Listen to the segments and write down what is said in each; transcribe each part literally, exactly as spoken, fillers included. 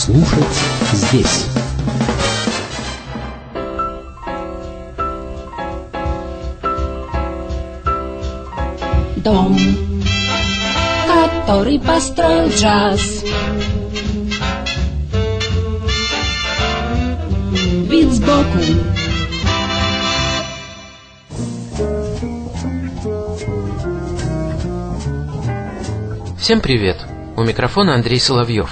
слушать здесь. Дом, который построил джаз, вид сбоку. Всем привет! У микрофона Андрей Соловьев.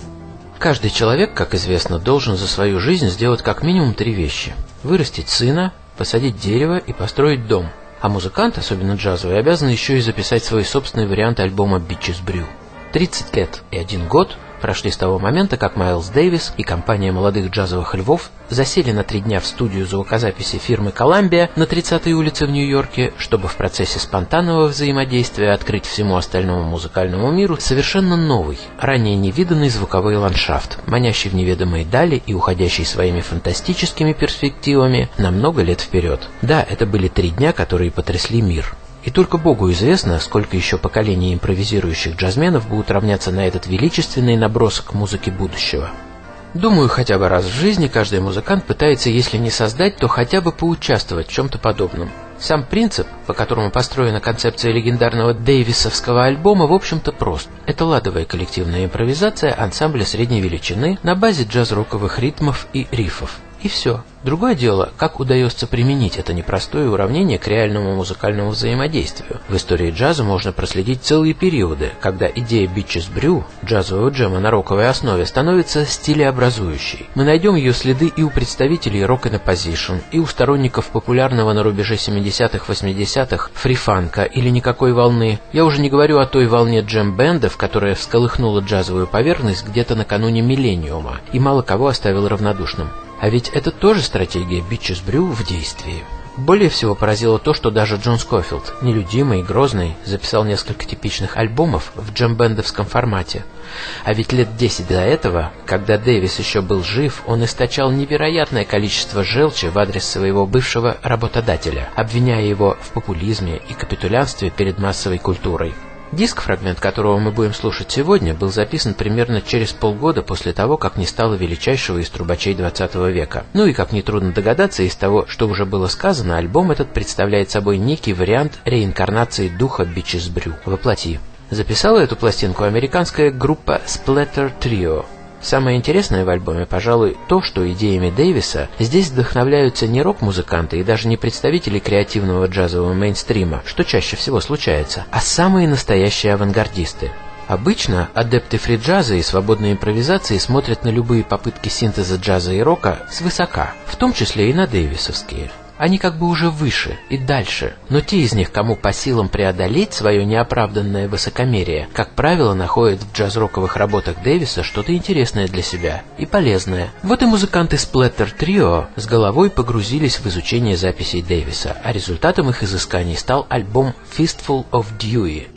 Каждый человек, как известно, должен за свою жизнь сделать как минимум три вещи: вырастить сына, посадить дерево и построить дом. А музыкант, особенно джазовый, обязан еще и записать свой собственный вариант альбома Bitches Brew. тридцать лет и один год прошли с того момента, как Майлз Дэвис и компания молодых джазовых львов засели на три дня в студию звукозаписи фирмы Columbia на тридцатой улице в Нью-Йорке, чтобы в процессе спонтанного взаимодействия открыть всему остальному музыкальному миру совершенно новый, ранее невиданный звуковой ландшафт, манящий в неведомые дали и уходящий своими фантастическими перспективами на много лет вперед. Да, это были три дня, которые потрясли мир. И только Богу известно, сколько еще поколений импровизирующих джазменов будут равняться на этот величественный набросок музыки будущего. Думаю, хотя бы раз в жизни каждый музыкант пытается, если не создать, то хотя бы поучаствовать в чем-то подобном. Сам принцип, по которому построена концепция легендарного дэвисовского альбома, в общем-то прост. Это ладовая коллективная импровизация ансамбля средней величины на базе джаз-роковых ритмов и рифов. И все. Другое дело, как удается применить это непростое уравнение к реальному музыкальному взаимодействию. В истории джаза можно проследить целые периоды, когда идея Bitches Brew, джазового джема на роковой основе, становится стилеобразующей. Мы найдем ее следы и у представителей Rock and Opposition, и у сторонников популярного на рубеже семидесятых-восьмидесятых фри-фанка или никакой волны. Я уже не говорю о той волне джем-бендов, которая всколыхнула джазовую поверхность где-то накануне миллениума и мало кого оставила равнодушным. А ведь это тоже стратегия Bitches Brew в действии. Более всего поразило то, что даже Джон Скофилд, нелюдимый и грозный, записал несколько типичных альбомов в джембендовском формате. А ведь лет десять до этого, когда Дэвис еще был жив, он источал невероятное количество желчи в адрес своего бывшего работодателя, обвиняя его в популизме и капитулянстве перед массовой культурой. Диск, фрагмент которого мы будем слушать сегодня, был записан примерно через полгода после того, как не стало величайшего из трубачей двадцатого века. Ну и, как нетрудно догадаться из того, что уже было сказано, альбом этот представляет собой некий вариант реинкарнации духа Bitches Brew воплоти. Записала эту пластинку американская группа Splatter Trio. Самое интересное в альбоме, пожалуй, то, что идеями Дэвиса здесь вдохновляются не рок-музыканты и даже не представители креативного джазового мейнстрима, что чаще всего случается, а самые настоящие авангардисты. Обычно адепты фри-джаза и свободной импровизации смотрят на любые попытки синтеза джаза и рока свысока, в том числе и на дэвисовские. Они как бы уже выше и дальше, но те из них, кому по силам преодолеть свое неоправданное высокомерие, как правило, находят в джаз-роковых работах Дэвиса что-то интересное для себя и полезное. Вот и музыканты Splatter Trio с головой погрузились в изучение записей Дэвиса, а результатом их изысканий стал альбом Fistful of Dewey.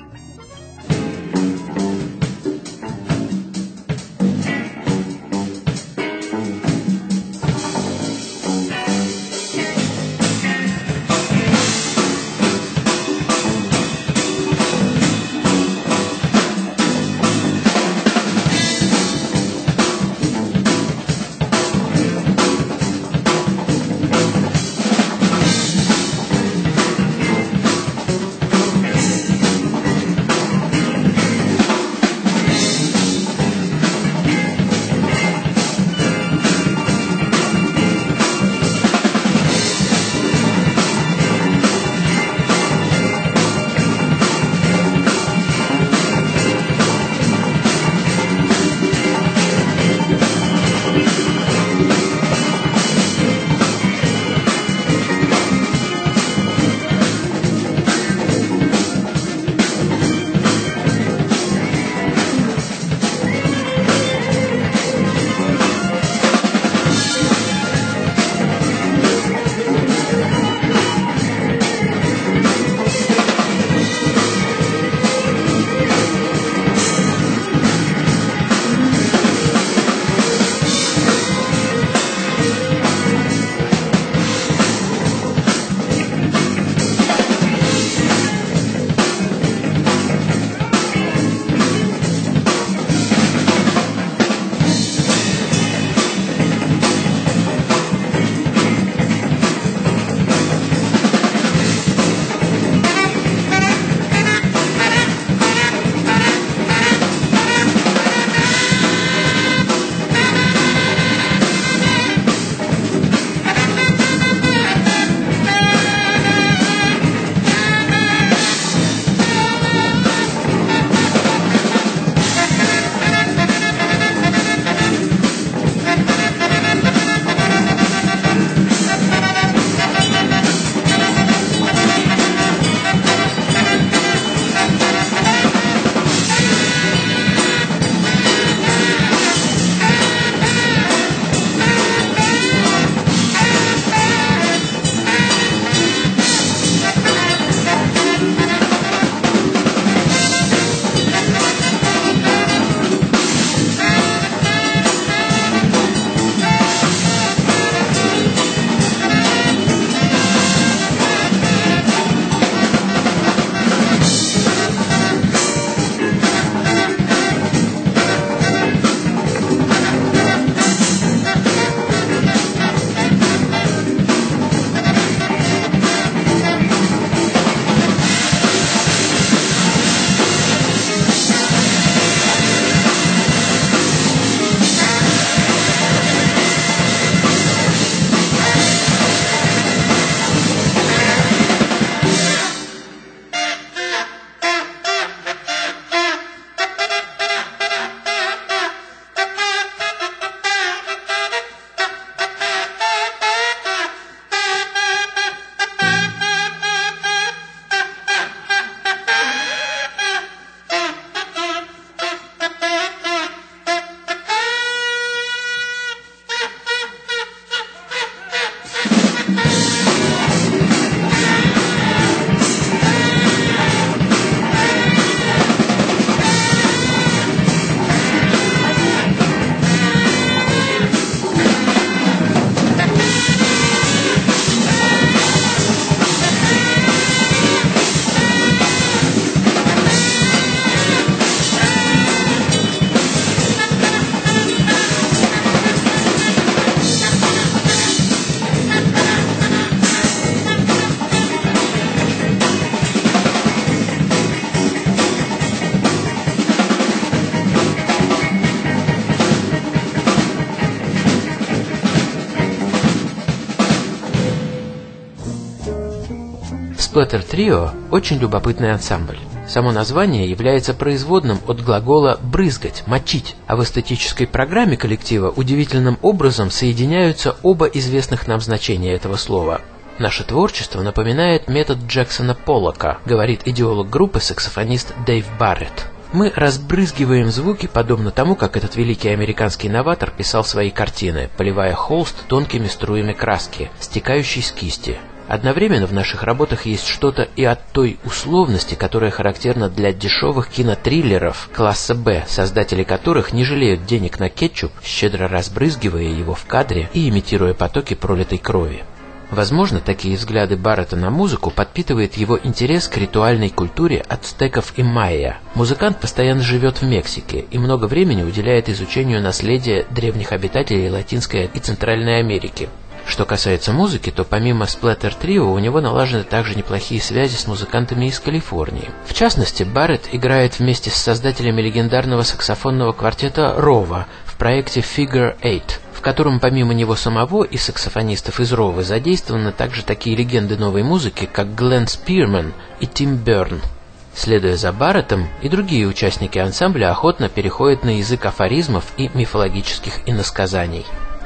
Splatter Trio – очень любопытный ансамбль. Само название является производным от глагола «брызгать», «мочить», а в эстетической программе коллектива удивительным образом соединяются оба известных нам значения этого слова. Наше творчество напоминает метод Джексона Поллока, говорит идеолог группы саксофонист Дэйв Барретт. Мы разбрызгиваем звуки, подобно тому, как этот великий американский новатор писал свои картины, поливая холст тонкими струями краски, стекающей с кисти. Одновременно в наших работах есть что-то и от той условности, которая характерна для дешевых кинотриллеров класса «Б», создатели которых не жалеют денег на кетчуп, щедро разбрызгивая его в кадре и имитируя потоки пролитой крови. Возможно, такие взгляды Барретта на музыку подпитывает его интерес к ритуальной культуре ацтеков и майя. Музыкант постоянно живет в Мексике и много времени уделяет изучению наследия древних обитателей Латинской и Центральной Америки. Что касается музыки, то помимо Splatter Trio у него налажены также неплохие связи с музыкантами из Калифорнии. В частности, Барретт играет вместе с создателями легендарного саксофонного квартета Рова в проекте Figure Eight, в котором помимо него самого и саксофонистов из Ровы задействованы также такие легенды новой музыки, как Глен Спирман и Тим Берн. Следуя за Барреттом, и другие участники ансамбля охотно переходят на язык афоризмов и мифологических иносказаний.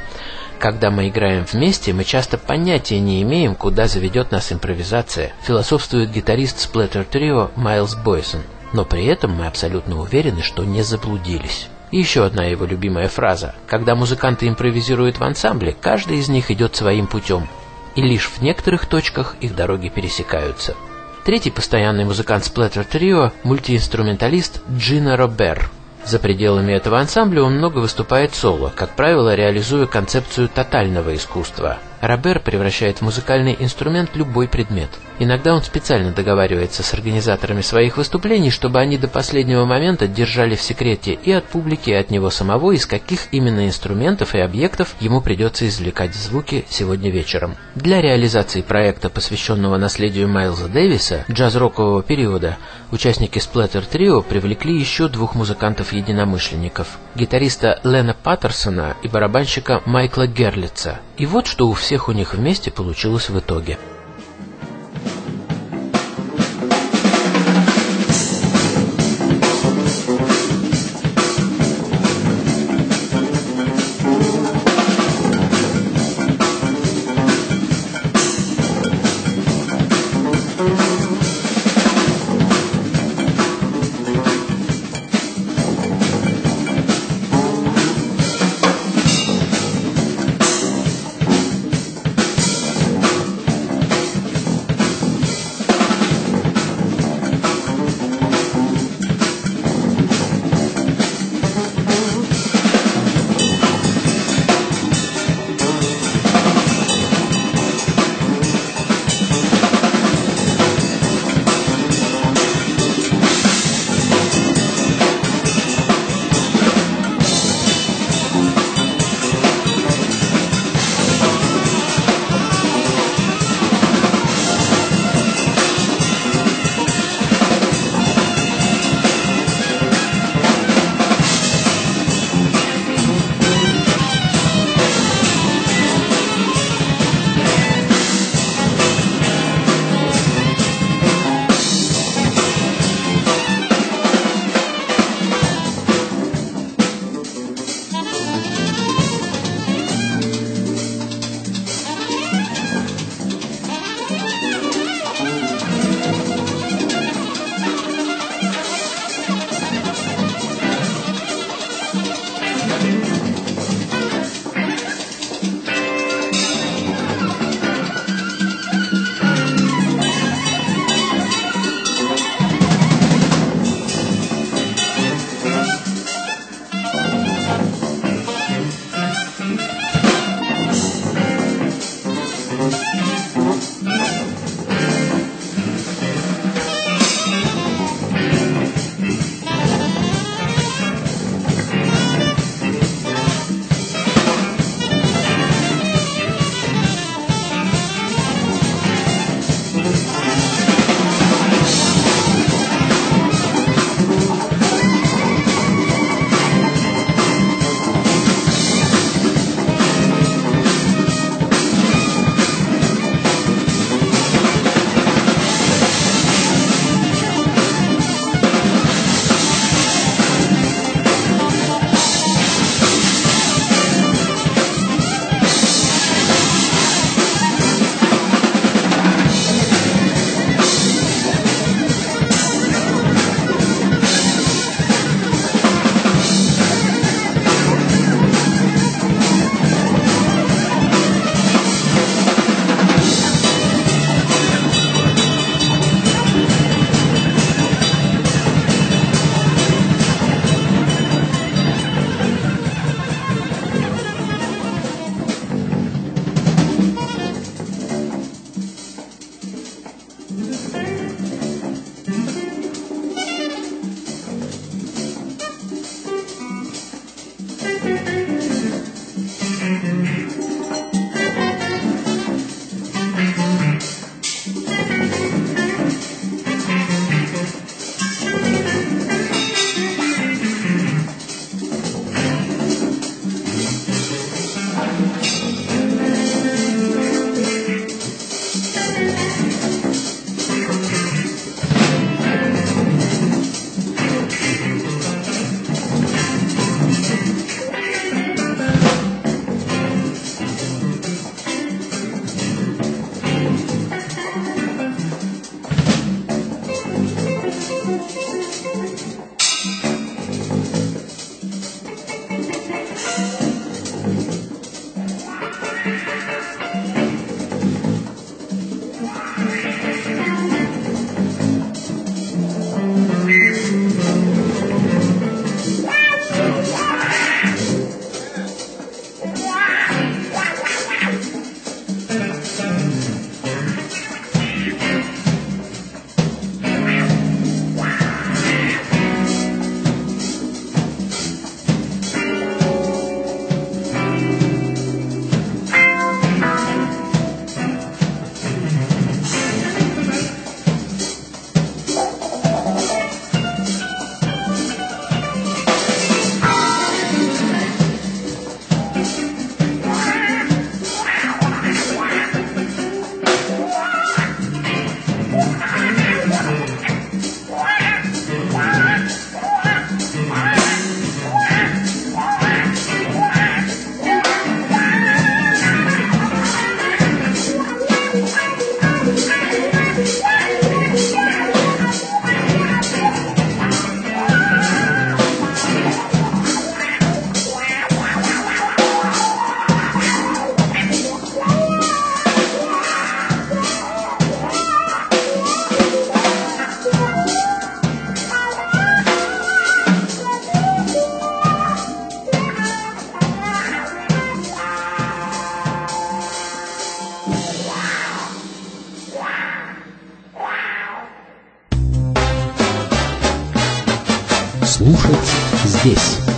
Когда мы играем вместе, мы часто понятия не имеем, куда заведет нас импровизация, философствует гитарист Splatter Trio Майлз Бойсон, но при этом мы абсолютно уверены, что не заблудились. И еще одна его любимая фраза: когда музыканты импровизируют в ансамбле, каждый из них идет своим путем, и лишь в некоторых точках их дороги пересекаются. Третий постоянный музыкант Splatter Trio – мультиинструменталист Джино Робер. За пределами этого ансамбля он много выступает соло, как правило, реализуя концепцию тотального искусства. Робер превращает в музыкальный инструмент любой предмет. Иногда он специально договаривается с организаторами своих выступлений, чтобы они до последнего момента держали в секрете и от публики, и от него самого, из каких именно инструментов и объектов ему придется извлекать звуки сегодня вечером. Для реализации проекта, посвященного наследию Майлза Дэвиса, джаз-рокового периода, участники Splatter Trio привлекли еще двух музыкантов-единомышленников – гитариста Лена Паттерсона и барабанщика Майкла Герлица. И вот что у всех у них вместе получилось в итоге. Слушать здесь.